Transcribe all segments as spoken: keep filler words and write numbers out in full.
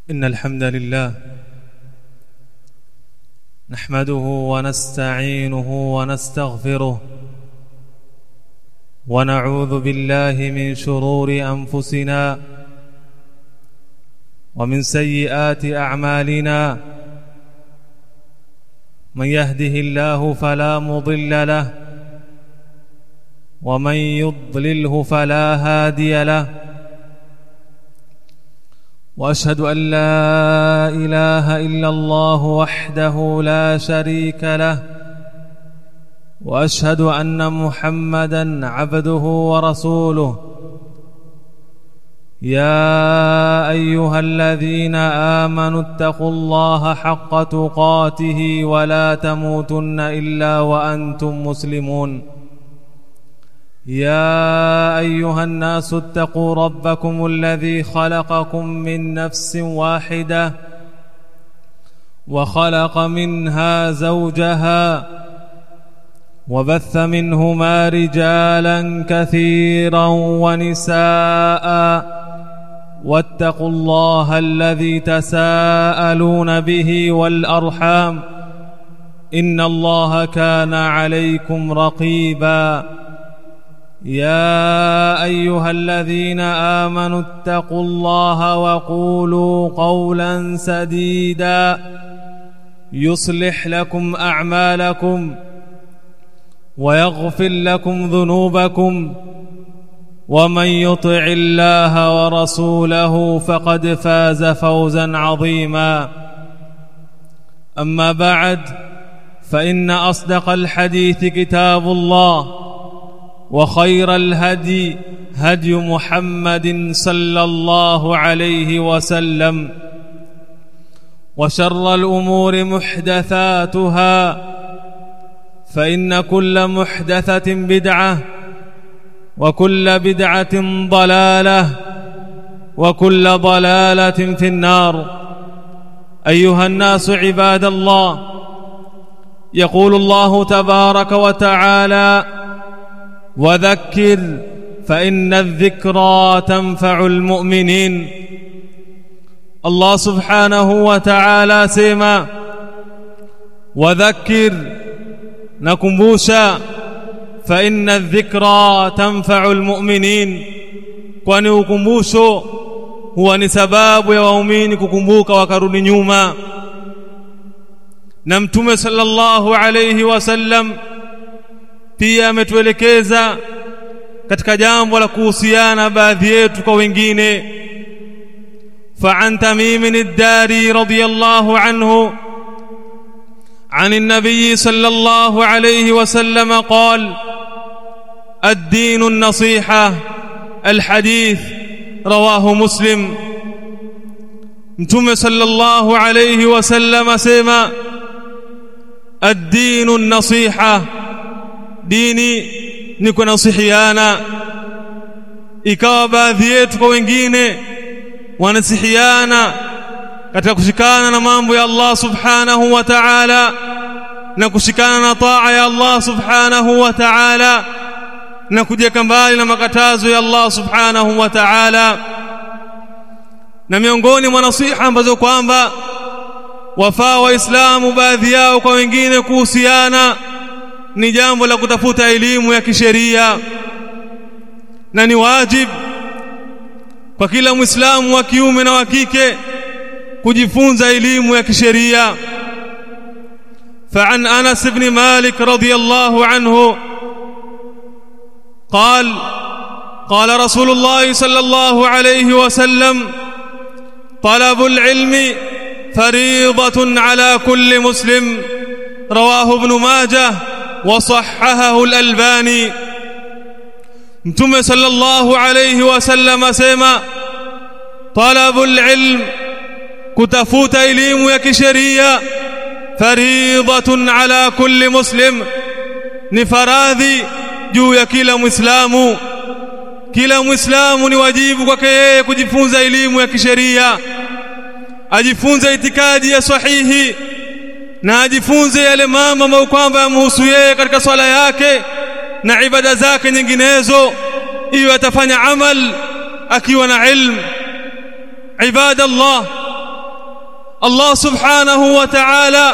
إن الحمد لله نحمده ونستعينه ونستغفره ونعوذ بالله من شرور أنفسنا ومن سيئات أعمالنا. من يهده الله فلا مضل له ومن يضلله فلا هادي له. وأشهد أن لا إله إلا الله وحده لا شريك له، وأشهد أن محمدًا عبده ورسوله. يا أيها الذين آمنوا اتقوا الله حق تقاته ولا تموتن إلا وأنتم مسلمون. يا أيها الناس اتقوا ربكم الذي خلقكم من نفس واحدة وخلق منها زوجها وبث منهما رجالا كثيرا ونساء، واتقوا الله الذي تساءلون به والأرحام إن الله كان عليكم رقيبا. يا أيها الذين آمنوا اتقوا الله وقولوا قولا سديدا يصلح لكم أعمالكم ويغفر لكم ذنوبكم، ومن يطع الله ورسوله فقد فاز فوزا عظيما. أما بعد، فإن أصدق الحديث كتاب الله، وخير الهدي هدي محمد صلى الله عليه وسلم، وشر الأمور محدثاتها، فإن كل محدثة بدعة، وكل بدعة ضلالة، وكل ضلالة في النار. أيها الناس عباد الله، يقول الله تبارك وتعالى: وذكر فإن الذكرى تنفع المؤمنين. الله سبحانه وتعالى سيما وذكر نكمبوشا فإن الذكرى تنفع المؤمنين، kwani ukumbusho huwa ni sababu ya waumini kukumbuka wakarudi nyuma. Na Mtume sallallahu alayhi wasallam pia ametuelekeza katika jambo la kuhusiana baadhi yetu kwa wengine. فعن تميم الداري رضي الله عنه عن النبي صلى الله عليه وسلم قال: الدين النصيحة. الحديث رواه مسلم. Mtume sallallahu alayhi wasallam asema الدين النصيحة, dini ni kunasihiana. Ikawa baadhi yetu kwa wengine wanasihiana katika kushikana na mambo ya Allah subhanahu wa ta'ala, na kushikana na taa ya Allah subhanahu wa ta'ala, na kujiweka mbali na makatazo ya Allah subhanahu wa ta'ala. Na miongoni mwa nasiha ambazo kwamba wafaa waislamu baadhi yao kwa wengine kuhusiana ni jambo la kutafuta elimu ya kisheria, na ni wajibu kwa kila muislamu wa kiume na wa kike kujifunza elimu ya kisheria. فعن أنس بن مالك رضي الله عنه قال: قال رسول الله صلى الله عليه وسلم: طلب العلم فريضة على كل مسلم. رواه ابن ماجه وصححه الألباني. Mtume sallallahu alayhi wasallam asema talabul ilm, kutafuta elimu ya kisheria, faridhatun ala kulli muslim, ni faradhi juu ya kila muislamu. Kila muislamu ni wajibu kwake yeye kujifunza elimu ya kisheria, ajifunze itikadi ya sahihi, na ajifunze yale mambo ambayo kwamba yamhusu yeye katika swala yake na ibada zake nyinginezo, iwe atafanya amal akiwa na ilmu. Ibadallah, Allah subhanahu wa ta'ala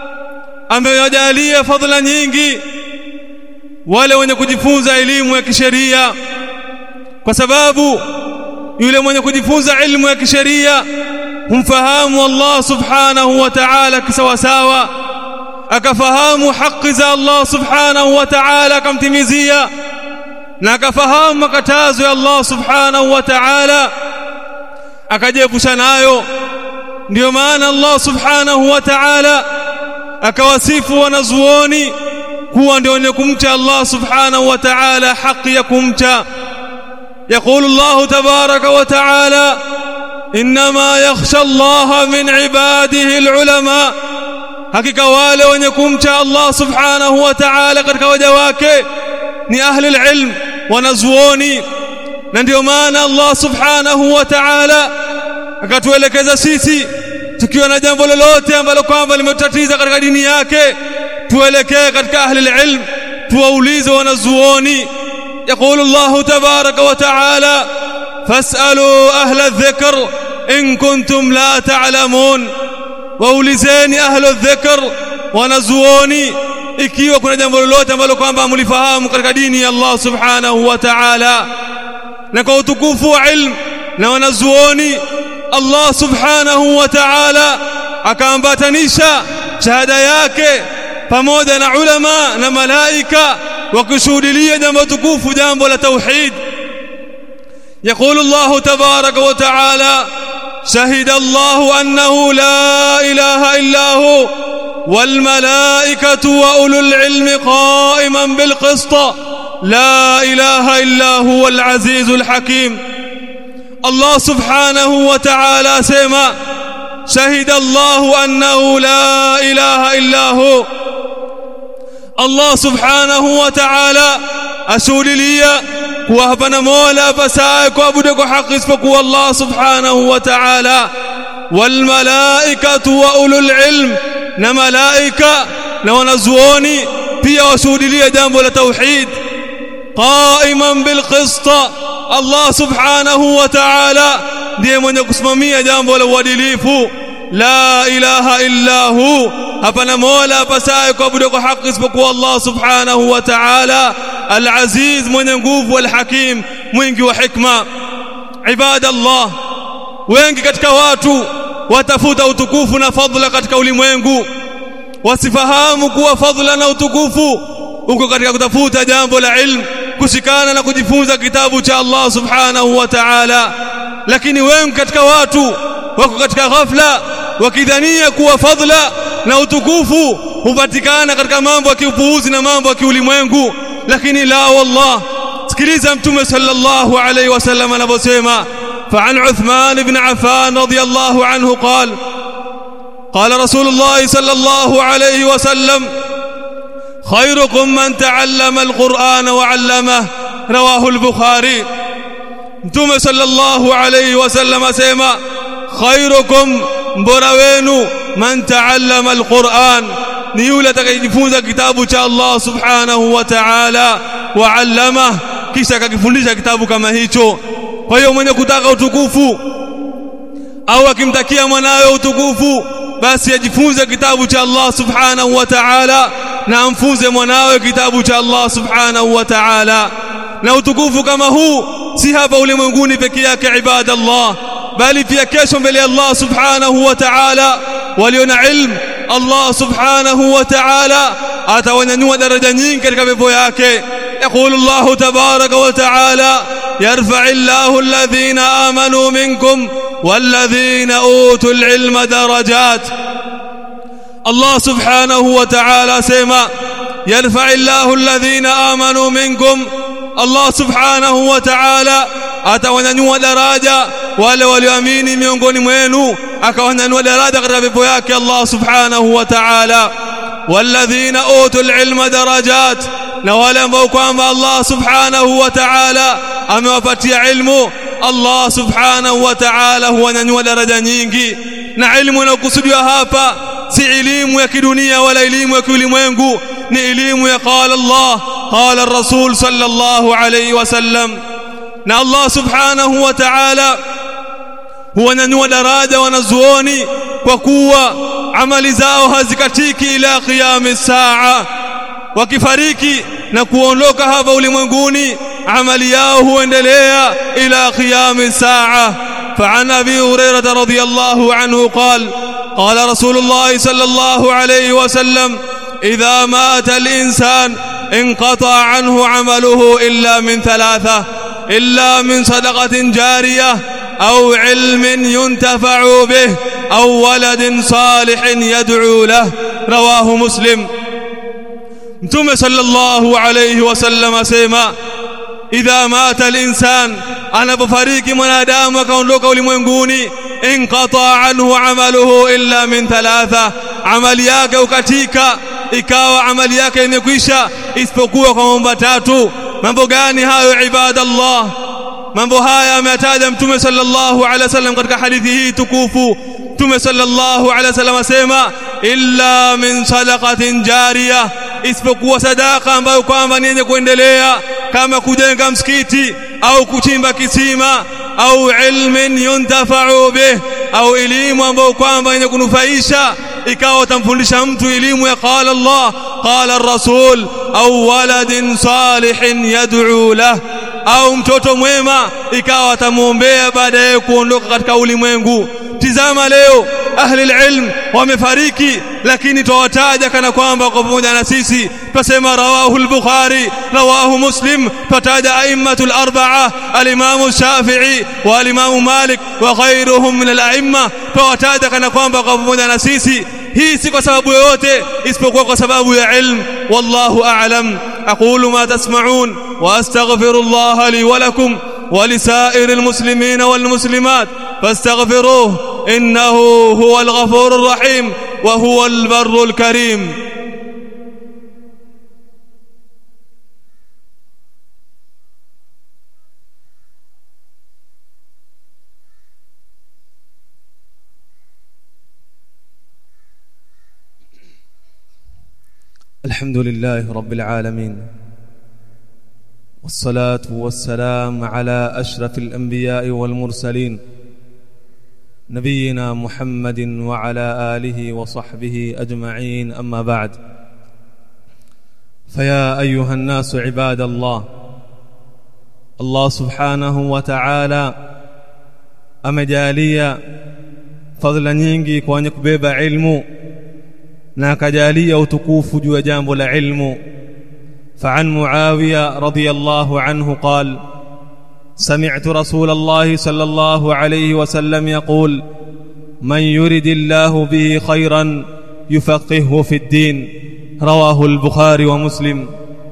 amewajalia fadhila nyingi wale wenye kujifunza elimu ya kisheria, kwa sababu yule mwenye kujifunza elimu ya kisheria humfahamu Allah subhanahu wa ta'ala kisawasawa, akafahamu haki za Allah subhanahu wa ta'ala akamtimizia, na akafahamu makatazo ya Allah subhanahu wa ta'ala akajiepusha nayo. Ndio maana Allah subhanahu wa ta'ala akawasifu wanazuoni kuwa ndio wenye kumcha Allah subhanahu wa ta'ala haki ya kumcha. يقول الله تبارك وتعالى إنما يخشى الله من عباده العلماء، hakika wale wenye kumcha Allah subhanahu wa ta'ala katika waja wake ni ahli alilm, wanazuoni. Na ndio maana Allah subhanahu wa ta'ala akatuelekeza sisi tukiwa na jambo lolote ambalo kwamba limetatiza katika dini yake tuelekee katika ahli alilm, tuwaulize wanazuoni. يقول الله تبارك وتعالى فاسألوا أهل الذكر إن كنتم لا تعلمون، waulizeni ahli الذكر wanazuoni ikiwa kuna jambo lolote ambalo kwamba mlifahamu katika dini ya Allah subhanahu wa ta'ala. Na kwa utukufu wa ilmu na wanazuoni Allah subhanahu wa ta'ala akaambatanisha shahada yake pamoja na ulama na malaika wakishuhudia jambo tukufu, jambo la tauhid. يقول الله تبارك وتعالى شهد الله أنه لا إله إلا هو والملائكة وأولو العلم قائما بالقسط لا إله إلا هو العزيز الحكيم. الله سبحانه وتعالى سيما شهد الله أنه لا إله إلا هو. Allah subhanahu wa ta'ala ashuhudia kuwa hapana mola apasaye kuabudu kwa haki isipokuwa Allah subhanahu wa ta'ala. Wal malaikatu wa ulul ilm, na malaika na wanazuoni pia washuhudia jambo la tauhid. Qaiman bil qist, Allah subhanahu wa ta'ala ndiye mwenye kusimamia jambo la uadilifu. La ilaha illa hu, hapana mola apasaye kuabudu kwa haki isipokuwa Allah subhanahu wa ta'ala. Al-Aziz, mwenye nguvu, al-Hakim, mwingi wa hikma. Ibadallah, wengi katika watu watafuta utukufu na fadhila katika ulimwengu, wasifahamu kuwa fadhila na utukufu uko katika kutafuta jambo la ilmu, kushikana na kujifunza kitabu cha Allah subhanahu wa ta'ala. Lakini wengi katika watu wako katika ghafla wakidhania kuwa fadhila na utukufu hupatikana katika mambo ya kiupuuzi na mambo ya kiulimwengu. Lakini la wallah, sikiliza Mtume sallallahu alayhi wasallam anaposema فعن عثمان بن عفان رضي الله عنه قال قال رسول الله صلى الله عليه وسلم خيركم من تعلم القرآن وعلمه رواه البخاري. Mtume sallallahu alayhi wasallam asema khairukum, mbora wenu, man taallama alquran, ni yule atakayejifunza kitabu cha Allah subhanahu wa ta'ala, wa allama, kisha akakifundisha kitabu kama hicho. Kwa hiyo mwenye kutaka utukufu au akimtakia mwanawe utukufu, basi ajifunze kitabu cha Allah subhanahu wa ta'ala na amfunze mwanawe kitabu cha Allah subhanahu wa ta'ala. Na utukufu kama huu si hapa ulimwenguni pekee yake ibadallah, bali pia kesho mbele ya Allah subhanahu wa ta'ala waliona ilmu, Allah subhanahu wa ta'ala atawanyanyua daraja nyingi katika pepo yake. يقول الله تبارك وتعالى يرفع الله الذين آمنوا منكم والذين أوتوا العلم درجات. الله سبحانه وتعالى سيما يرفع الله الذين آمنوا منكم, Allah subhanahu wa ta'ala atawanyanyua daraja wale walioamini miongoni mwenu, akawanyanyua daraja katika pepo yake Allah subhanahu wa ta'ala. Walladhina utul ilma darajat, na wale ambao kwamba Allah subhanahu wa ta'ala amewapatia ilmu, Allah subhanahu wa ta'ala huwanyanyua daraja nyingi. Na ilmu inayokusudiwa hapa si elimu ya kidunia wala elimu ya kiulimwengu, ni elimu ya qala Allah qala ar-rasul sallallahu alayhi wasallam. Na Allah subhanahu wa ta'ala huwanyanyua daraja wanazuoni kwa kuwa amali zao hazikatiki ila qiyam saa. Wakifariki na kuondoka hapa ulimwenguni, amali yao huendelea ila qiyam saa. فعن أبي هريرة رضي الله عنه قال قال رسول الله صلى الله عليه وسلم إذا مات الإنسان انقطع عنه عمله إلا من ثلاثة إلا من صدقة جارية أو علم ينتفع به أو ولد صالح يدعو له. رواه مسلم. متوم صلى الله عليه وسلم سيما إذا مات الإنسان anapofariki mwanadamu akaondoka ulimwenguni, inqata anhu amaluhu illa min thalatha, amali yake ukatika, ikawa amali yake imekwisha isipokuwa kwa mambo matatu. Mambo gani hayo ibadallah? Mambo haya ametaja Mtume sallallahu alaihi wasallam katika hadithi hii tukufu. Mtume sallallahu alaihi wasallam asema illa min sadaqatin jariyah, isipokuwa sadaka ambayo kwamba ni yenye kuendelea, kama kujenga msikiti au kuchimba kisima, au ilmin yuntafa'u bih, au elimu ambayo kwamba yenye kunufaisha, ikawa tamfundisha mtu elimu ya qala Allah qala ar-rasul, au waladin salihin yad'u lah, au mtoto mwema ikawa tamuombea baada ya kuondoka katika ulimwengu. Tizama leo ahli ilm wamefariki, lakini tuwataja kana kwamba kwa pamoja na sisi. Tusema rawahu al-Bukhari, rawahu Muslim, tutaja aimmatul arba'a, al-Imam Shafi'i wa al-Imam Malik wa ghayruhum min al-a'imma, tuwataja kana kwamba kwa pamoja na sisi. Hii si kwa sababu yoyote isipokuwa kwa sababu ya ilmu. Wallahu a'lam. aqulu ma tasma'un wa astaghfirullaha li wa lakum wa lisa'iril muslimina wal muslimat fastaghfiruhu innahu huwal ghafurur rahim wa huwal barrul karim. الحمد لله رب العالمين والصلاة والسلام على أشرف الأنبياء والمرسلين نبينا محمد وعلى آله وصحبه أجمعين. أما بعد، فيا أيها الناس عباد الله، الله سبحانه وتعالى amejalia fadhila nyingi kwa wenye kubeba ilmu na akajalia utukufu juu ya jambo la ilmu. فعن معاوية رضي الله عنه قال سمعت رسول الله صلى الله عليه وسلم يقول من يرد الله به خيرا يفقهه في الدين. رواه البخاري ومسلم.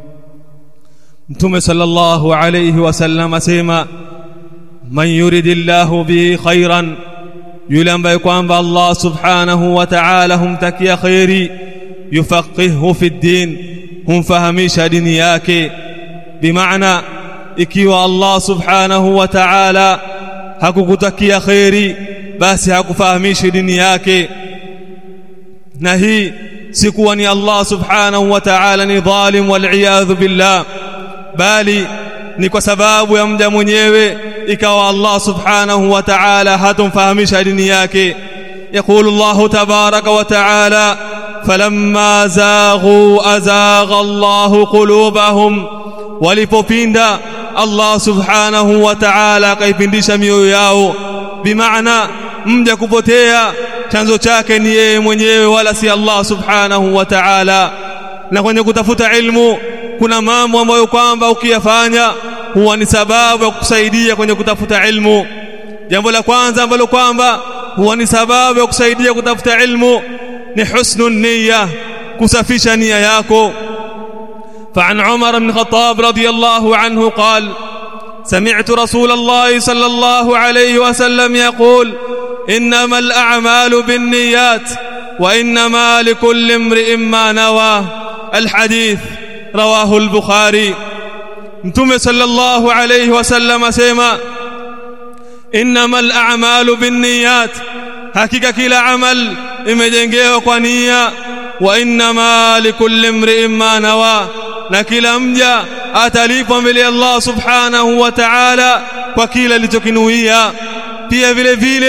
متى صلى الله عليه وسلم سيما من يرد الله به خيرا، yule ambaye kwamba Allah subhanahu wa ta'ala humtakia khairi, yufaqihu fi din, humfahamisha dini yake. Bimaana ikiwa Allah subhanahu wa ta'ala hakukutakia khairi, basi hakufahamishi dini yake. Na hii si kuwa ni Allah subhanahu wa ta'ala ni dhalim wal iyadhu billah, bali ni kwa sababu ya mja mwenyewe ikawa Allah subhanahu wa ta'ala hatumfahamisha dini yake. يقول الله تبارك وتعالى فلما زاغوا أزاغ الله قلوبهم، walipopinda Allah subhanahu wa ta'ala akaipindisha mioyo yao. Bimaana mja kupotea chanzo chake ni yeye mwenyewe wala si Allah subhanahu wa ta'ala. Na kwenye kutafuta ilmu kuna mambo ambayo kwamba ukiyafanya huwa ni sababu ya kukusaidia kwenye kutafuta ilmu. Jambo la kwanza ambalo kwamba huwa ni sababu ya kusaidia kutafuta ilmu ni husnun niyya, kusafisha nia yako. فعن عمر بن الخطاب رضي الله عنه قال سمعت رسول الله صلى الله عليه وسلم يقول إنما الأعمال بالنيات وإنما لكل امرئ ما نوى. الحديث رواه البخاري. Mtume sallallahu alayhi wasallam asema innamal a'malu binniyat, hakika kila amal imejengewa kwa nia. Wa innama likulli imri'in ma nawa, na kila mja atalipwa mbele ya Allah subhanahu wa ta'ala kwa kila alichokinuia. Pia vile vile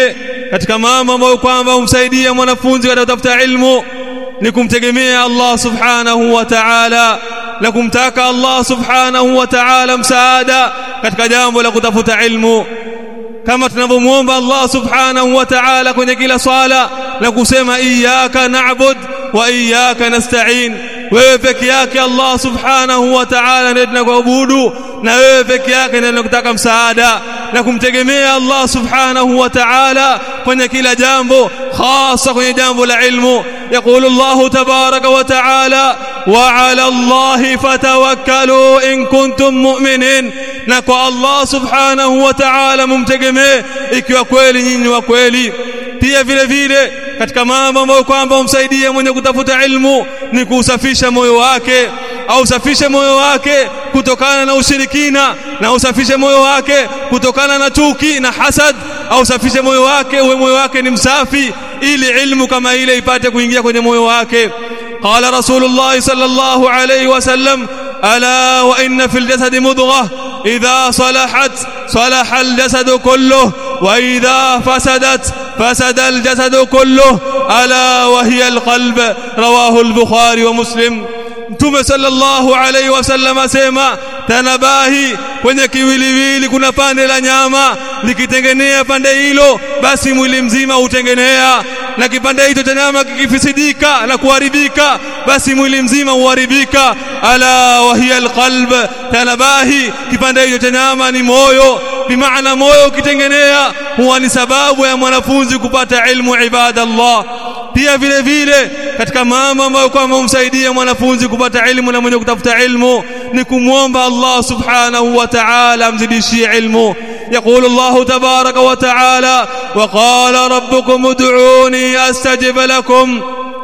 katika mambo ambayo kwamba humsaidia mwanafunzi katika kutafuta ilmu ni kumtegemea Allah subhanahu wa ta'ala na kumtaka Allah subhanahu wa ta'ala msaada katika jambo la kutafuta ilmu, kama tunavyomuomba Allah subhanahu wa ta'ala kwenye kila swala na kusema iyyaka na'bud wa iyyaka nasta'in, wewe peke yake Allah subhanahu wa ta'ala ndiye tunakuabudu na wewe peke yake ndiye tunakutaka msaada, na kumtegemea Allah subhanahu wa ta'ala kwenye kila jambo, hasa kwenye jambo la ilmu. يقول الله تبارك وتعالى وعلى الله فتوكلوا إن كنتم مؤمنين, na kwa Allah subhanahu wa ta'ala mumtegemee ikiwa kweli nyinyi wa kweli. Pia vile vile katika mambo ambayo kwamba humsaidia mwenye kutafuta ilmu ni kusafisha moyo wake, au usafishe moyo wake kutokana na ushirikina, na usafishe moyo wake kutokana na chuki na hasad, au usafishe moyo wake uwe moyo wake ni msafi ili ilmu kama ile ipate kuingia kwenye moyo wake. Qala Rasulullah sallallahu alayhi wasallam ala wa inna fil jasadi mudghah idha salahat salaha al jasadu kulluhu wa idha fasadat fasada al jasadu kulluhu ala wa hiya al qalb. Rawahu al Bukhari wa Muslim. Mtume sallallahu alayhi wasallam asema, tanabahi, kwenye kiwiliwili kuna pande la nyama, likitengenea pande hilo basi mwili mzima utengenea, na kipande hicho cha nyama kikifisidika na kuharibika basi mwili mzima uharibika. Ala wa hiya alqalb, tanabahi, kipande hicho cha nyama ni moyo, bimaana moyo ukitengenea huwa ni sababu ya mwanafunzi kupata ilmu. Ibadallah, pia vile vile katika mambo ambayo kwamba humsaidia mwanafunzi kupata ilmu na mwenye kutafuta ilmu ni kumwomba Allah subhanahu wa ta'ala amzidishie ilmu. يقول الله تبارك وتعالى وقال ربكم ادعوني أستجب لكم.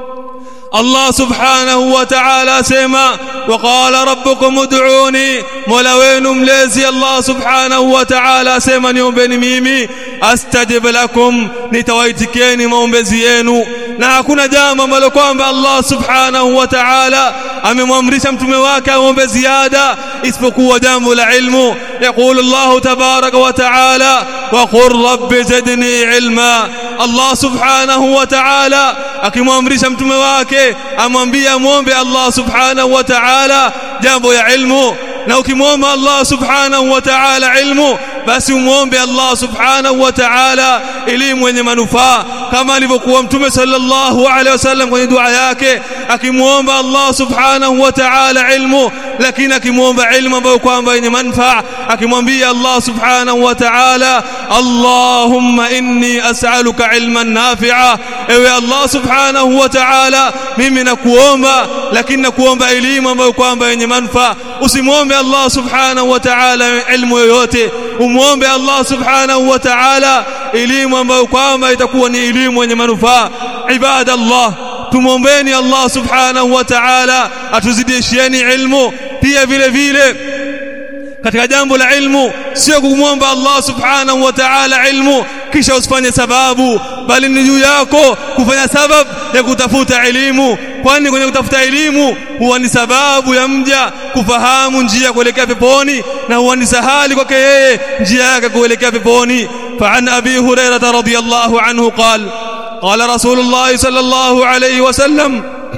Allah subhanahu wa ta'ala asema waqala rabbukum ud'uni, mola wenu mlezi Allah subhanahu wa ta'ala asema niombeni mimi, astajib lakum, nitawaitikieni maombezi yenu. Na hakuna jambo ambalo kwamba Allah subhanahu wa ta'ala amemwamrisha mtume wake aombe ziada isipokuwa jambo la ilmu. Yaqulu Allah tabaraka wa ta'ala wa qur rabbi zidni ilma. Allah subhanahu wa ta'ala akimwamrisha mtume wake amwambia muombe Allah subhanahu wa ta'ala jambo ya ilmu, na ukimwomba Allah subhanahu wa ta'ala ilmu basi umuombe Allah subhanahu wa ta'ala elimu yenye manufaa, kama alivyokuwa mtume sallallahu alaihi wasallam kwenye dua yake akimwomba Allah subhanahu wa ta'ala ilmu, lakini akimwomba ilmu ambayo kwamba yenye manufaa, akimwambia Allah subhanahu wa ta'ala Allahumma inni as'aluka ilman nafi'a, ewe Allah subhanahu wa ta'ala mimi nakuomba, lakini nakuomba elimu ambayo kwamba yenye manufaa. Usimwombe Allah subhanahu wa ta'ala ilmu yoyote, umuombe Allah subhanahu wa ta'ala elimu ambayo kwamba itakuwa ni elimu yenye manufaa. Ibadallah, tumuombeni Allah subhanahu wa ta'ala atuzidishieni ilmu. Pia vile vile katika jambo la ilmu sio kumwomba Allah subhanahu wa ta'ala ilmu kisha usifanye sababu, bali ni juu yako kufanya sababu ya kutafuta elimu, kwani kwenye kutafuta elimu huwa ni sababu ya mja kufahamu njia kuelekea peponi, na huwa ni sahali kwake yeye njia yake kuelekea peponi. Fa'an Abi Hurairah radhiyallahu anhu qala qala Rasulullah sallallahu alayhi wasallam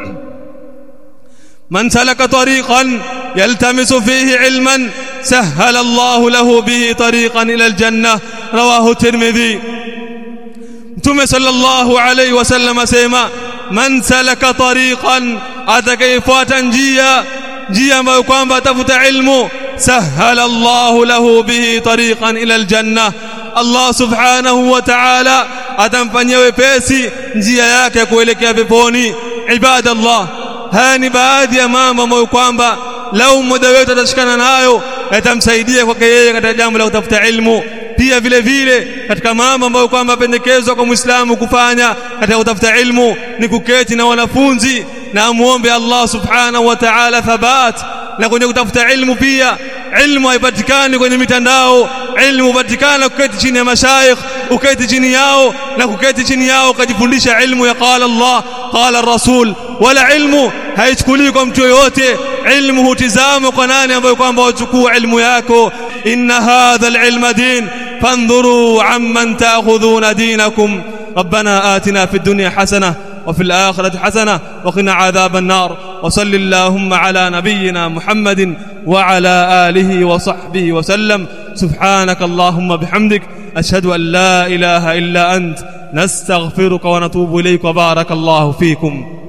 man salaka tariqan yaltamisu fihi ilman سهل الله له به طريقا إلى الجنة. رواه الترمذي. Mtume sallallahu alayhi wasallam asema man salaka tariqan, atakayefuata njia njia ambayo kwamba atafuta ilmu, sahala Allahu lahu bihi tariqan ila aljanna, Allah subhanahu wa ta'ala atamfanyia wepesi njia yake kuelekea peponi. Ibadallah, haya ni baadhi ya mambo ambayo kwamba lau mmoja wetu atashikana nayo yatamsaidia kwake yeye katika jambo la kutafuta ilmu. Pia vile vile katika mambo ambayo kwamba pendekezwa kwa Muislamu kufanya katika kutafuta ilmu ni kuketi na wanafunzi na muombe Allah subhanahu wa ta'ala thabat. Na kwenye kutafuta ilmu pia, ilmu haipatikani kwenye mitandao, ilmu hupatikana kuketi chini ya mashayikh, uketi chini yao na kuketi chini yao kujifundisha ilmu ya qala Allah qala Rasul. Wala ilmu haichukuliwi kwa mtu yoyote, ilmu hutizama kwa nani ambaye kwamba wachukua ilmu yako. Inna hadha al-ilma din fandhuru amman ta'khudhuna dinakum. ربنا آتنا في الدنيا حسنة وفي الآخرة حسنة وقنا عذاب النار. وصل اللهم على نبينا محمد وعلى آله وصحبه وسلم. سبحانك اللهم بحمدك أشهد أن لا إله إلا أنت نستغفرك ونتوب إليك. وبارك الله فيكم.